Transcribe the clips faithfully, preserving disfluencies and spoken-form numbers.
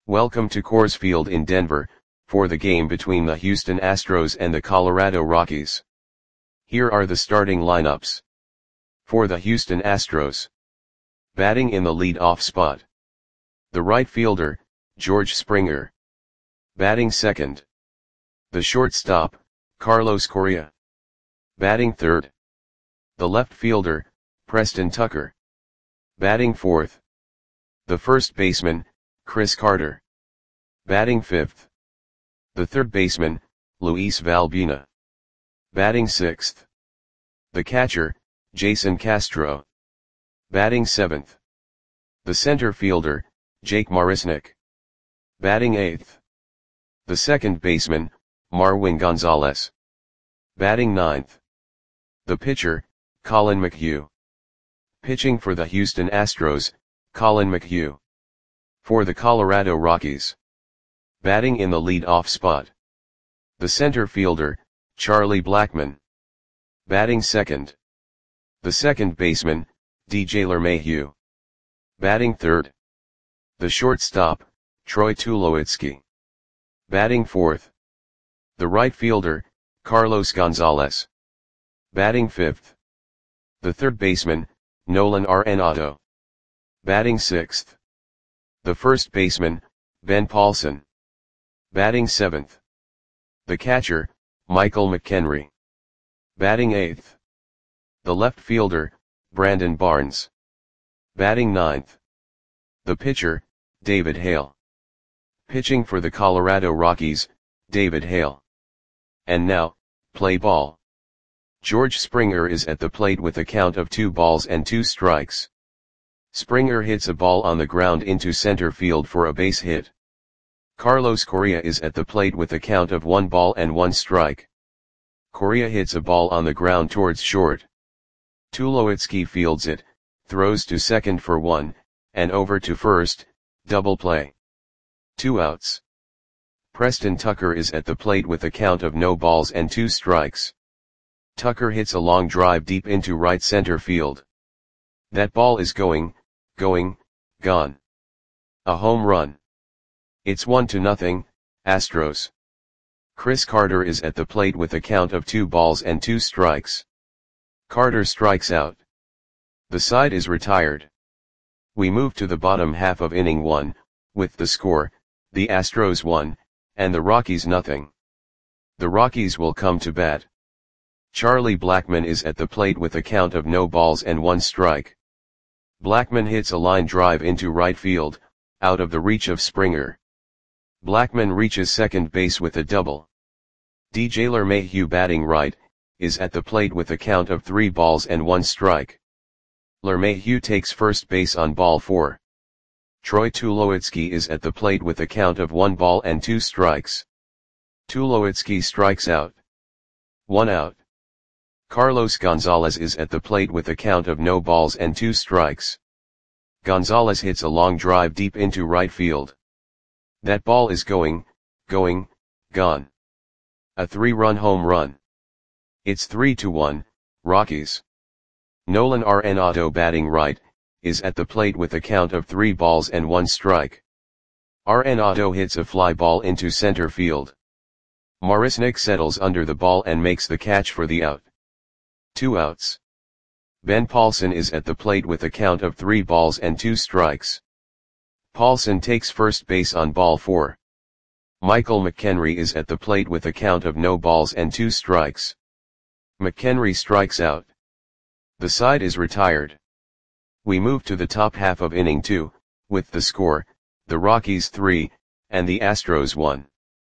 Welcome to Coors Field in Denver, for the game between the Houston Astros and the Colorado Rockies. Here are the starting lineups. For the Houston Astros. Batting in the lead-off spot. The right fielder, George Springer. Batting second. The shortstop, Carlos Correa. Batting third. The left fielder, Preston Tucker. Batting fourth. The first baseman, Chris Carter. Batting fifth. The third baseman, Luis Valbuena. Batting sixth. The catcher, Jason Castro. Batting seventh. The center fielder, Jake Marisnick. Batting eighth. The second baseman, Marwin Gonzalez. Batting ninth. The pitcher, Collin McHugh. Pitching for the Houston Astros, Collin McHugh. For the Colorado Rockies. Batting in the lead-off spot. The center fielder, Charlie Blackmon. Batting second. The second baseman, D J LeMahieu. Batting third. The shortstop, Troy Tulowitzki. Batting fourth. The right fielder, Carlos Gonzalez. Batting fifth. The third baseman, Nolan Arenado. Batting sixth. The first baseman, Ben Paulson. Batting seventh. The catcher, Michael McKenry. Batting eighth. The left fielder, Brandon Barnes. Batting ninth. The pitcher, David Hale. Pitching for the Colorado Rockies, David Hale. And now, play ball. George Springer is at the plate with a count of two balls and two strikes. Springer hits a ball on the ground into center field for a base hit. Carlos Correa is at the plate with a count of one ball and one strike. Correa hits a ball on the ground towards short. Tulowitzki fields it, throws to second for one, and over to first, double play. Two outs. Preston Tucker is at the plate with a count of no balls and two strikes. Tucker hits a long drive deep into right center field. That ball is going, going, gone. A home run. It's one to nothing, Astros. Chris Carter is at the plate with a count of two balls and two strikes. Carter strikes out. The side is retired. We move to the bottom half of inning one, with the score, the Astros one, and the Rockies nothing. The Rockies will come to bat. Charlie Blackmon is at the plate with a count of no balls and one strike. Blackmon hits a line drive into right field, out of the reach of Springer. Blackmon reaches second base with a double. D J LeMahieu batting right, is at the plate with a count of three balls and one strike. LeMahieu takes first base on ball four. Troy Tulowitzki is at the plate with a count of one ball and two strikes. Tulowitzki strikes out. One out. Carlos Gonzalez is at the plate with a count of no balls and two strikes. Gonzalez hits a long drive deep into right field. That ball is going, going, gone. A three-run home run. It's three to one, Rockies. Nolan Arenado batting right, is at the plate with a count of three balls and one strike. Arenado hits a fly ball into center field. Marisnick settles under the ball and makes the catch for the out. Two outs. Ben Paulson is at the plate with a count of three balls and two strikes. Paulson takes first base on ball four. Michael McKenry is at the plate with a count of no balls and two strikes. McKenry strikes out. The side is retired. We move to the top half of inning two, with the score, the Rockies three, and the Astros one.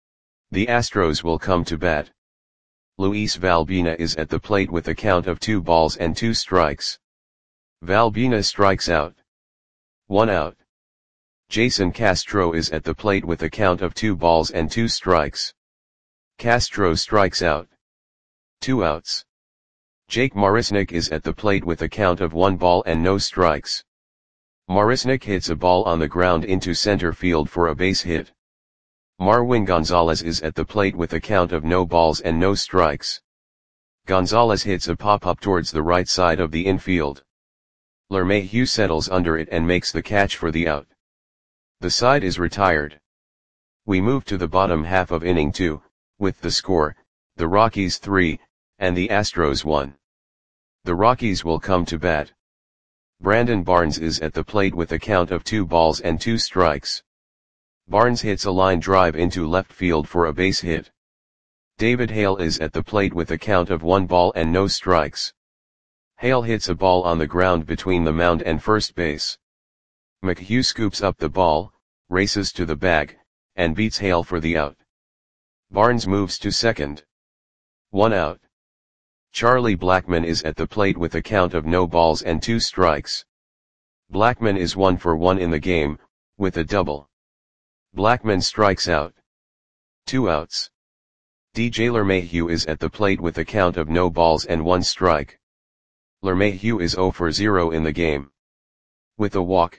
The Astros will come to bat. Luis Valbuena is at the plate with a count of two balls and two strikes. Valbuena strikes out. One out. Jason Castro is at the plate with a count of two balls and two strikes. Castro strikes out. Two outs. Jake Marisnick is at the plate with a count of one ball and no strikes. Marisnick hits a ball on the ground into center field for a base hit. Marwin Gonzalez is at the plate with a count of no balls and no strikes. Gonzalez hits a pop-up towards the right side of the infield. LeMahieu settles under it and makes the catch for the out. The side is retired. We move to the bottom half of inning two, with the score, the Rockies three, and the Astros one. The Rockies will come to bat. Brandon Barnes is at the plate with a count of two balls and two strikes. Barnes hits a line drive into left field for a base hit. David Hale is at the plate with a count of one ball and no strikes. Hale hits a ball on the ground between the mound and first base. McHugh scoops up the ball, races to the bag, and beats Hale for the out. Barnes moves to second. One out. Charlie Blackmon is at the plate with a count of no balls and two strikes. Blackmon is one for one in the game, with a double. Blackmon strikes out. Two outs. D J LeMahieu is at the plate with a count of no balls and one strike. LeMahieu is zero for zero in the game. With a walk.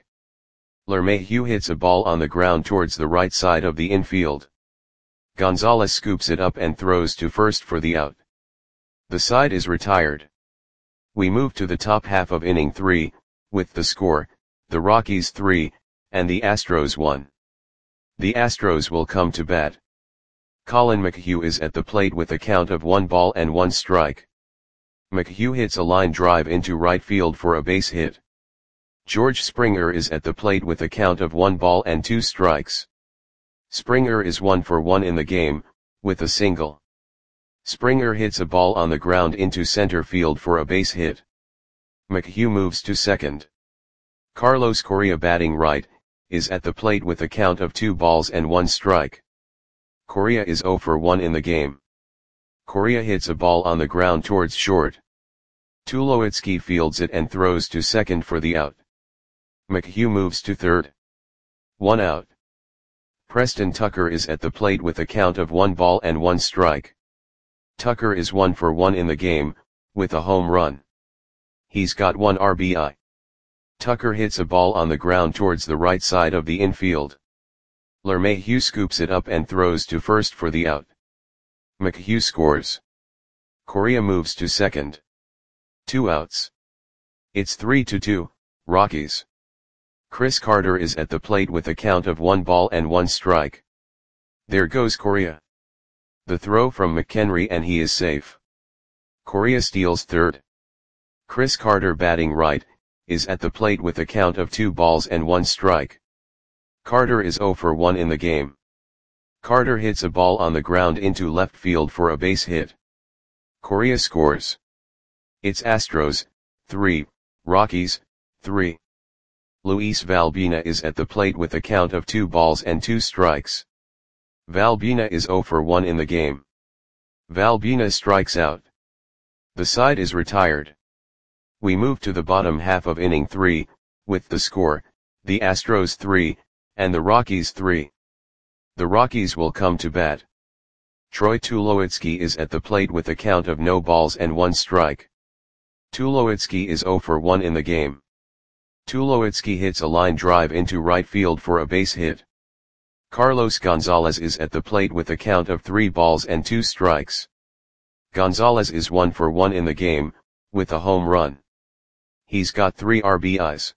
LeMahieu hits a ball on the ground towards the right side of the infield. Gonzalez scoops it up and throws to first for the out. The side is retired. We move to the top half of inning three, with the score, the Rockies three, and the Astros one. The Astros will come to bat. Colin McHugh is at the plate with a count of one ball and one strike. McHugh hits a line drive into right field for a base hit. George Springer is at the plate with a count of one ball and two strikes. Springer is one for one in the game, with a single. Springer hits a ball on the ground into center field for a base hit. McHugh moves to second. Carlos Correa, batting right, is at the plate with a count of two balls and one strike. Correa is zero for one in the game. Correa hits a ball on the ground towards short. Tulowitzki fields it and throws to second for the out. McHugh moves to third. One out. Preston Tucker is at the plate with a count of one ball and one strike. Tucker is one for one in the game, with a home run. He's got one R B I. Tucker hits a ball on the ground towards the right side of the infield. LeMahieu scoops it up and throws to first for the out. McHugh scores. Correa moves to second. Two outs. It's three to two, Rockies. Chris Carter is at the plate with a count of one ball and one strike. There goes Correa. The throw from McHenry and he is safe. Correa steals third. Chris Carter, batting right, is at the plate with a count of two balls and one strike. Carter is zero for one in the game. Carter hits a ball on the ground into left field for a base hit. Correa scores. It's Astros, three, Rockies, three. Luis Valbina is at the plate with a count of two balls and two strikes. Valbina is zero for one in the game. Valbina strikes out. The side is retired. We move to the bottom half of inning three, with the score, the Astros three, and the Rockies three. The Rockies will come to bat. Troy Tulowitzki is at the plate with a count of no balls and one strike. Tulowitzki is zero for one in the game. Tulowitzki hits a line drive into right field for a base hit. Carlos Gonzalez is at the plate with a count of three balls and two strikes. Gonzalez is one for one in the game, with a home run. He's got three R B Is.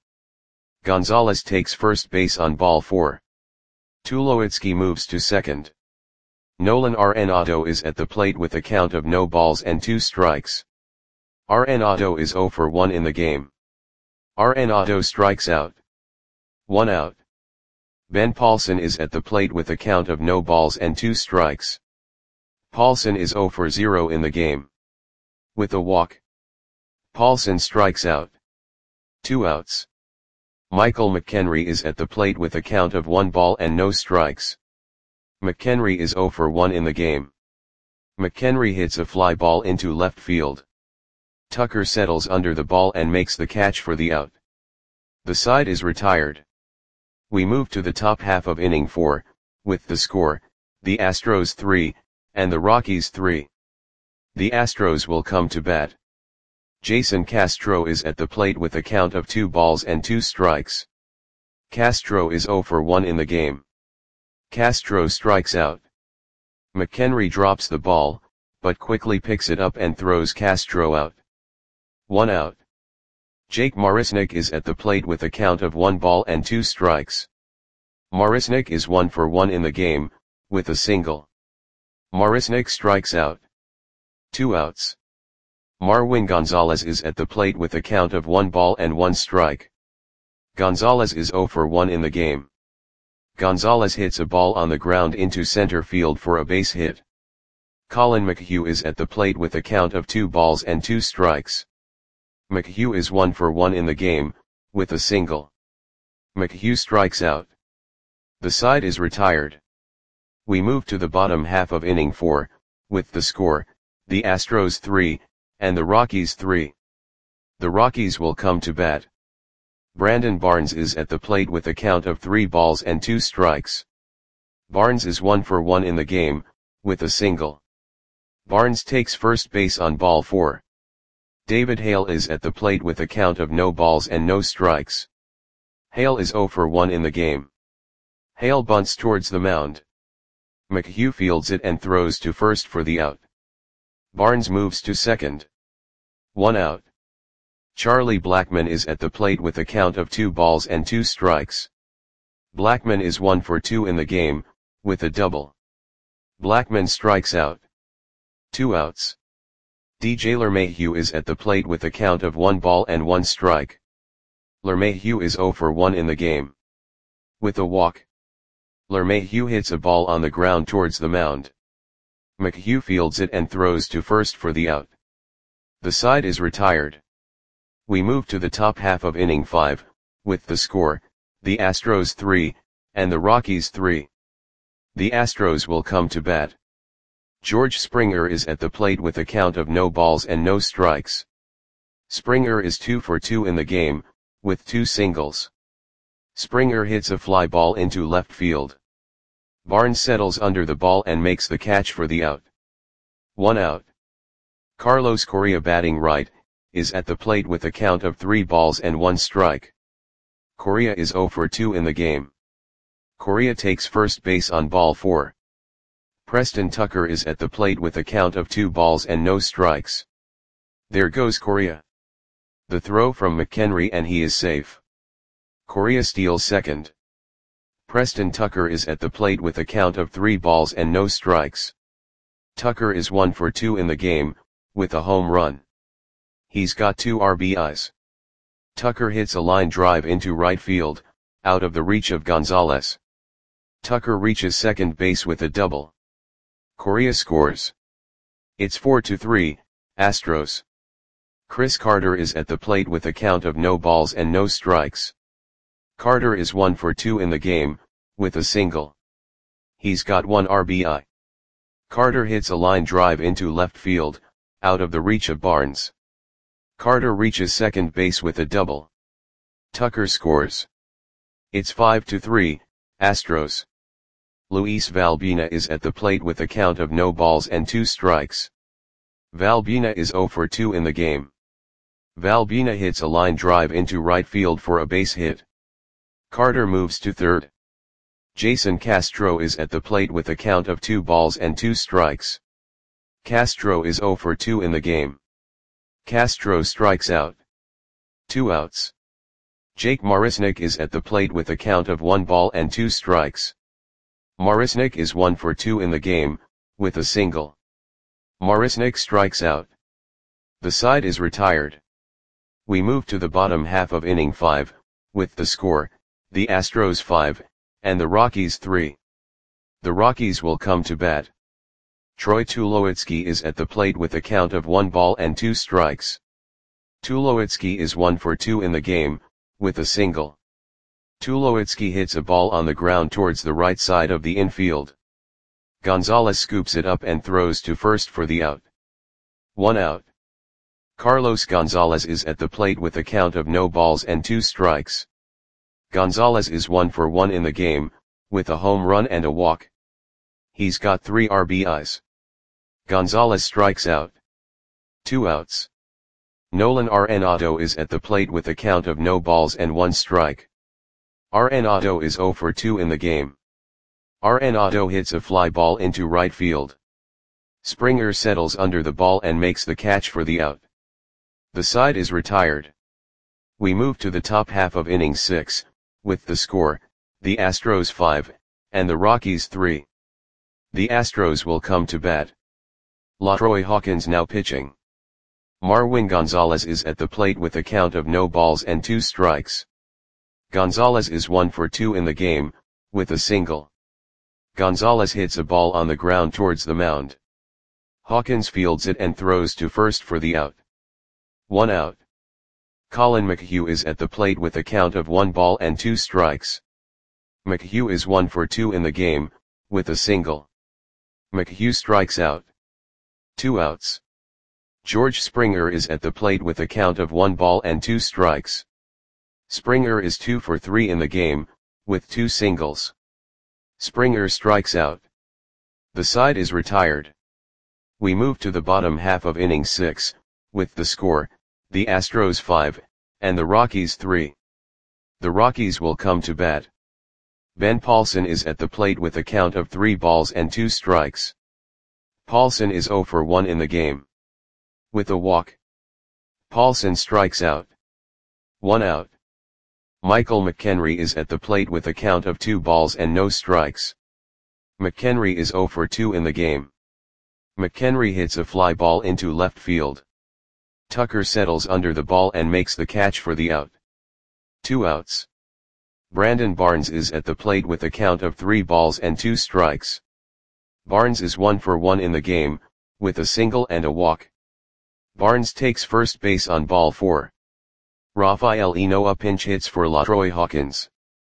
Gonzalez takes first base on ball four. Tulowitzki moves to second. Nolan Arenado is at the plate with a count of no balls and two strikes. Arenado is zero for one in the game. Arenado strikes out. One out. Ben Paulson is at the plate with a count of no balls and two strikes. Paulson is zero for zero in the game. With a walk. Paulson strikes out. Two outs. Michael McHenry is at the plate with a count of one ball and no strikes. McHenry is zero for one in the game. McHenry hits a fly ball into left field. Tucker settles under the ball and makes the catch for the out. The side is retired. We move to the top half of inning four, with the score, the Astros three, and the Rockies three. The Astros will come to bat. Jason Castro is at the plate with a count of two balls and two strikes. Castro is zero for one in the game. Castro strikes out. McHenry drops the ball, but quickly picks it up and throws Castro out. One out. Jake Marisnick is at the plate with a count of one ball and two strikes. Marisnick is one for one in the game, with a single. Marisnick strikes out. Two outs. Marwin Gonzalez is at the plate with a count of one ball and one strike. Gonzalez is zero for one in the game. Gonzalez hits a ball on the ground into center field for a base hit. Colin McHugh is at the plate with a count of two balls and two strikes. McHugh is one for one in the game, with a single. McHugh strikes out. The side is retired. We move to the bottom half of inning four, with the score, the Astros three, and the Rockies three. The Rockies will come to bat. Brandon Barnes is at the plate with a count of three balls and two strikes. Barnes is one for one in the game, with a single. Barnes takes first base on ball four. David Hale is at the plate with a count of no balls and no strikes. Hale is zero for one in the game. Hale bunts towards the mound. McHugh fields it and throws to first for the out. Barnes moves to second. One out. Charlie Blackmon is at the plate with a count of two balls and two strikes. Blackmon is one for two in the game, with a double. Blackmon strikes out. Two outs. D J LeMahieu is at the plate with a count of one ball and one strike. LeMahieu is zero for one in the game. With a walk. LeMahieu hits a ball on the ground towards the mound. McHugh fields it and throws to first for the out. The side is retired. We move to the top half of inning five, with the score, the Astros three, and the Rockies three. The Astros will come to bat. George Springer is at the plate with a count of no balls and no strikes. Springer is two for two in the game, with two singles. Springer hits a fly ball into left field. Barnes settles under the ball and makes the catch for the out. One out. Carlos Correa, batting right, is at the plate with a count of three balls and one strike. Correa is zero for two in the game. Correa takes first base on ball four. Preston Tucker is at the plate with a count of two balls and no strikes. There goes Correa. The throw from McHenry and he is safe. Correa steals second. Preston Tucker is at the plate with a count of three balls and no strikes. Tucker is one for two in the game, with a home run. He's got two R B Is. Tucker hits a line drive into right field, out of the reach of Gonzalez. Tucker reaches second base with a double. Correa scores. It's four to three, Astros. Chris Carter is at the plate with a count of no balls and no strikes. Carter is one for two in the game, with a single. He's got one R B I. Carter hits a line drive into left field, out of the reach of Barnes. Carter reaches second base with a double. Tucker scores. It's five to three, Astros. Luis Valbuena is at the plate with a count of no balls and two strikes. Valbuena is zero for two in the game. Valbuena hits a line drive into right field for a base hit. Carter moves to third. Jason Castro is at the plate with a count of two balls and two strikes. Castro is zero for two in the game. Castro strikes out. Two outs. Jake Marisnick is at the plate with a count of one ball and two strikes. Marisnick is one for two in the game, with a single. Marisnick strikes out. The side is retired. We move to the bottom half of inning five, with the score, the Astros five, and the Rockies three. The Rockies will come to bat. Troy Tulowitzki is at the plate with a count of one ball and two strikes. Tulowitzki is one for two in the game, with a single. Tulowitzki hits a ball on the ground towards the right side of the infield. Gonzalez scoops it up and throws to first for the out. One out. Carlos Gonzalez is at the plate with a count of no balls and two strikes. Gonzalez is one for one in the game, with a home run and a walk. He's got three R B Is. Gonzalez strikes out. Two outs. Nolan Arenado is at the plate with a count of no balls and one strike. Arenado is zero for two in the game. Arenado hits a fly ball into right field. Springer settles under the ball and makes the catch for the out. The side is retired. We move to the top half of inning six, with the score, the Astros five, and the Rockies three. The Astros will come to bat. LaTroy Hawkins now pitching. Marwin Gonzalez is at the plate with a count of no balls and two strikes. Gonzalez is one for two in the game, with a single. Gonzalez hits a ball on the ground towards the mound. Hawkins fields it and throws to first for the out. One out. Colin McHugh is at the plate with a count of one ball and two strikes. McHugh is one for two in the game, with a single. McHugh strikes out. Two outs. George Springer is at the plate with a count of one ball and two strikes. Springer is two for three in the game, with two singles. Springer strikes out. The side is retired. We move to the bottom half of inning six, with the score, the Astros five, and the Rockies three. The Rockies will come to bat. Ben Paulson is at the plate with a count of three balls and two strikes. Paulson is zero for one in the game. With a walk. Paulson strikes out. One out. Michael McHenry is at the plate with a count of two balls and no strikes. McHenry is zero for two in the game. McHenry hits a fly ball into left field. Tucker settles under the ball and makes the catch for the out. Two outs. Brandon Barnes is at the plate with a count of three balls and two strikes. Barnes is one for one in the game, with a single and a walk. Barnes takes first base on ball four. Rafael Enoa pinch hits for LaTroy Hawkins.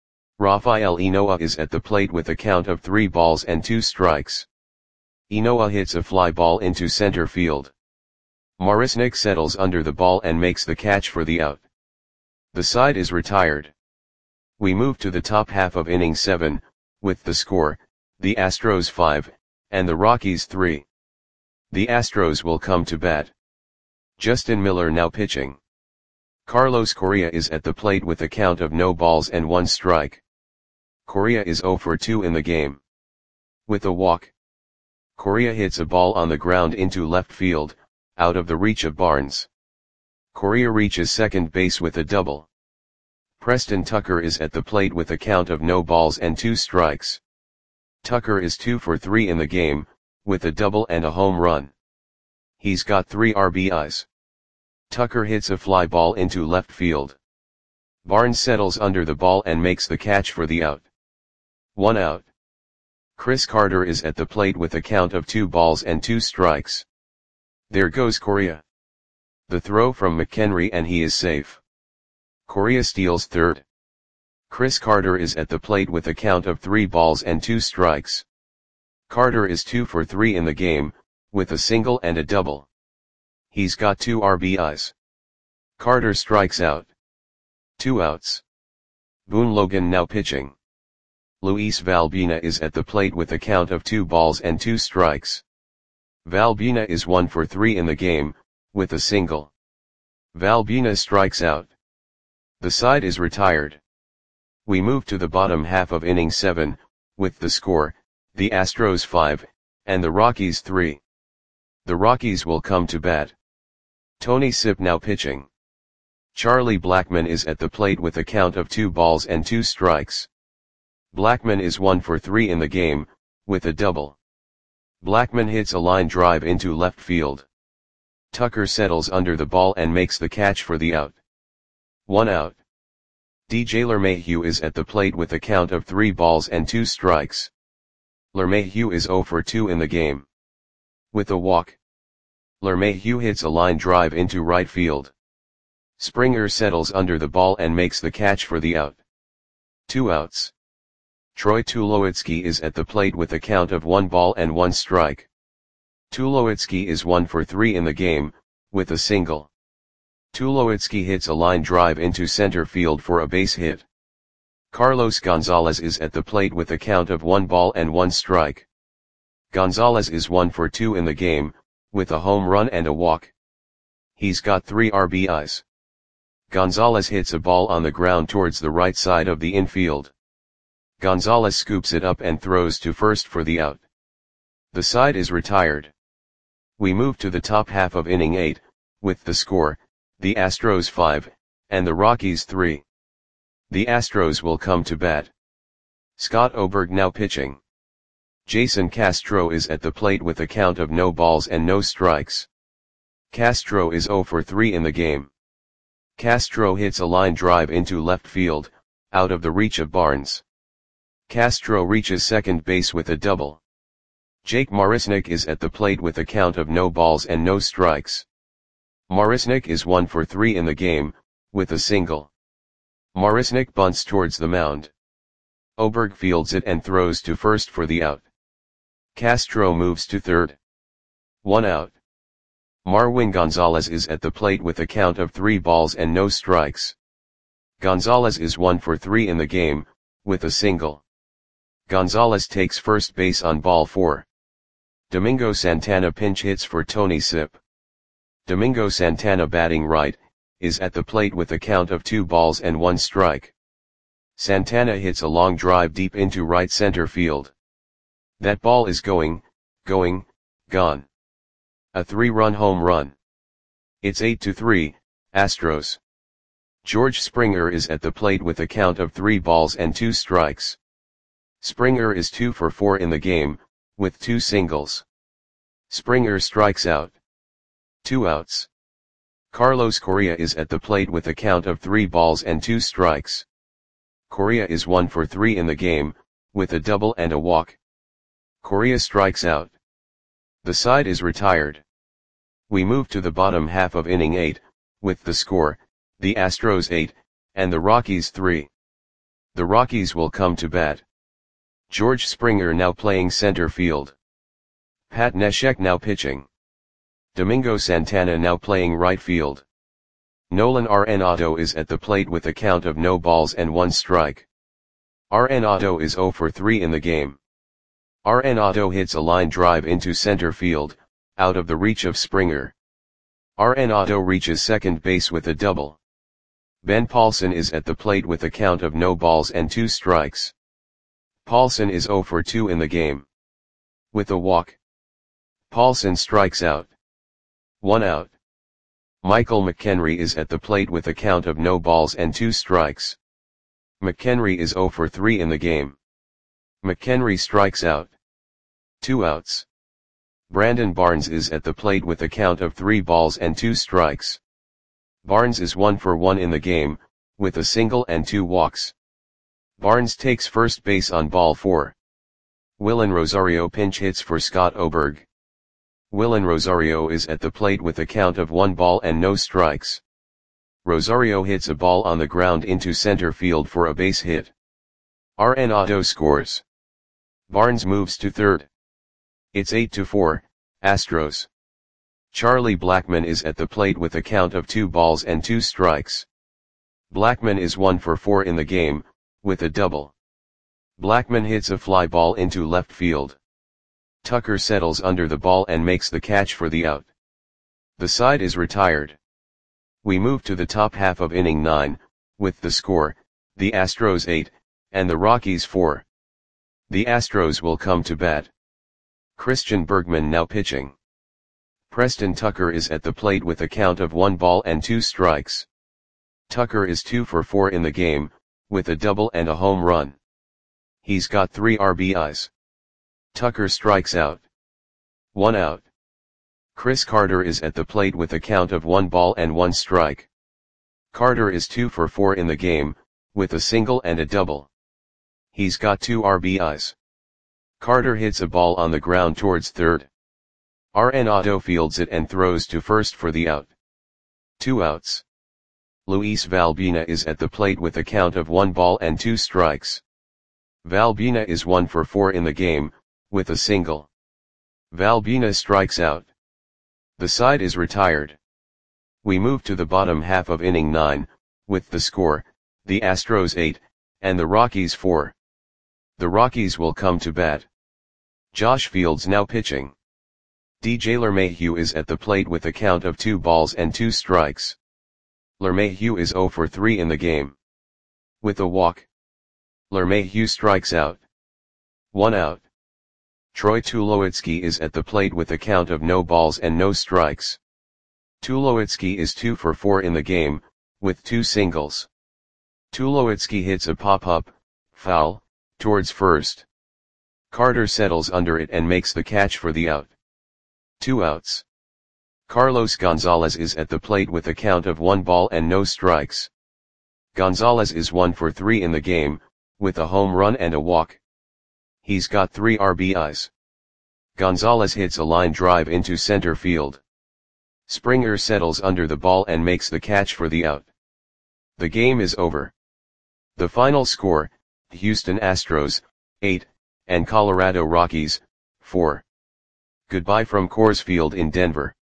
Rafael Enoa is at the plate with a count of three balls and two strikes. Enoa hits a fly ball into center field. Marisnick settles under the ball and makes the catch for the out. The side is retired. We move to the top half of inning seven, with the score, the Astros five, and the Rockies three. The Astros will come to bat. Justin Miller now pitching. Carlos Correa is at the plate with a count of no balls and one strike. Correa is zero for two in the game. With a walk. Correa hits a ball on the ground into left field, out of the reach of Barnes. Correa reaches second base with a double. Preston Tucker is at the plate with a count of no balls and two strikes. Tucker is two for three in the game, with a double and a home run. He's got three R B Is. Tucker hits a fly ball into left field. Barnes settles under the ball and makes the catch for the out. One out. Chris Carter is at the plate with a count of two balls and two strikes. There goes Correa. The throw from McHenry and he is safe. Correa steals third. Chris Carter is at the plate with a count of three balls and two strikes. Carter is two for three in the game, with a single and a double. He's got two R B Is. Carter strikes out. Two outs. Boone Logan now pitching. Luis Valbuena is at the plate with a count of two balls and two strikes. Valbuena is one for three in the game, with a single. Valbuena strikes out. The side is retired. We move to the bottom half of inning seven, with the score, the Astros five, and the Rockies three. The Rockies will come to bat. Tony Sipp now pitching. Charlie Blackmon is at the plate with a count of two balls and two strikes. Blackmon is one for three in the game, with a double. Blackmon hits a line drive into left field. Tucker settles under the ball and makes the catch for the out. One out. D J LeMahieu is at the plate with a count of three balls and two strikes. LeMahieu is zero for two in the game. With a walk. LeMahieu hits a line drive into right field. Springer settles under the ball and makes the catch for the out. Two outs. Troy Tulowitzki is at the plate with a count of one ball and one strike. Tulowitzki is one for three in the game, with a single. Tulowitzki hits a line drive into center field for a base hit. Carlos Gonzalez is at the plate with a count of one ball and one strike. Gonzalez is one for two in the game, with a home run and a walk. He's got three R B Is. Gonzalez hits a ball on the ground towards the right side of the infield. Gonzalez scoops it up and throws to first for the out. The side is retired. We move to the top half of inning eight, with the score, the Astros five, and the Rockies three. The Astros will come to bat. Scott Oberg now pitching. Jason Castro is at the plate with a count of no balls and no strikes. Castro is zero for three in the game. Castro hits a line drive into left field, out of the reach of Barnes. Castro reaches second base with a double. Jake Marisnick is at the plate with a count of no balls and no strikes. Marisnick is one for three in the game, with a single. Marisnick bunts towards the mound. Oberg fields it and throws to first for the out. Castro moves to third. One out. Marwin Gonzalez is at the plate with a count of three balls and no strikes. Gonzalez is one for three in the game, with a single. Gonzalez takes first base on ball four. Domingo Santana pinch hits for Tony Sipp. Domingo Santana, batting right, is at the plate with a count of two balls and one strike. Santana hits a long drive deep into right center field. That ball is going, going, gone. A three-run home run. It's eight to three, Astros. George Springer is at the plate with a count of three balls and two strikes. Springer is two for four in the game, with two singles. Springer strikes out. Two outs. Carlos Correa is at the plate with a count of three balls and two strikes. Correa is one for three in the game, with a double and a walk. Correa strikes out. The side is retired. We move to the bottom half of inning eight, with the score, the Astros eight, and the Rockies three. The Rockies will come to bat. George Springer now playing center field. Pat Neshek now pitching. Domingo Santana now playing right field. Nolan Arenado is at the plate with a count of no balls and one strike. Arenado is zero for three in the game. Arenado hits a line drive into center field, out of the reach of Springer. Arenado reaches second base with a double. Ben Paulson is at the plate with a count of no balls and two strikes. Paulson is zero for two in the game. With a walk. Paulson strikes out. One out. Michael McHenry is at the plate with a count of no balls and two strikes. McHenry is zero for three in the game. McHenry strikes out. Two outs. Brandon Barnes is at the plate with a count of three balls and two strikes. Barnes is one for one in the game, with a single and two walks. Barnes takes first base on ball four. Willen Rosario pinch hits for Scott Oberg. Willen Rosario is at the plate with a count of one ball and no strikes. Rosario hits a ball on the ground into center field for a base hit. Arenado scores. Barnes moves to third. It's eight to four, Astros. Charlie Blackmon is at the plate with a count of two balls and two strikes. Blackmon is one for four in the game, with a double. Blackmon hits a fly ball into left field. Tucker settles under the ball and makes the catch for the out. The side is retired. We move to the top half of inning nine, with the score, the Astros eight, and the Rockies four. The Astros will come to bat. Christian Bergman now pitching. Preston Tucker is at the plate with a count of one ball and two strikes. Tucker is two for four in the game, with a double and a home run. He's got three R B Is. Tucker strikes out. One out. Chris Carter is at the plate with a count of one ball and one strike. Carter is two for four in the game, with a single and a double. He's got two R B Is. Carter hits a ball on the ground towards third. Arenado fields it and throws to first for the out. Two outs. Luis Valbina is at the plate with a count of one ball and two strikes. Valbina is one for four in the game, with a single. Valbina strikes out. The side is retired. We move to the bottom half of inning nine, with the score, the Astros eight, and the Rockies four. The Rockies will come to bat. Josh Fields now pitching. D J LeMahieu is at the plate with a count of two balls and two strikes. LeMahieu is zero for three in the game. With a walk. LeMahieu strikes out. One out. Troy Tulowitzki is at the plate with a count of no balls and no strikes. Tulowitzki is two for four in the game, with two singles. Tulowitzki hits a pop-up, foul, towards first. Carter settles under it and makes the catch for the out. Two outs. Carlos Gonzalez is at the plate with a count of one ball and no strikes. Gonzalez is one for three in the game, with a home run and a walk. He's got three R B Is. Gonzalez hits a line drive into center field. Springer settles under the ball and makes the catch for the out. The game is over. The final score, Houston Astros, eight, and Colorado Rockies, four. Goodbye from Coors Field in Denver.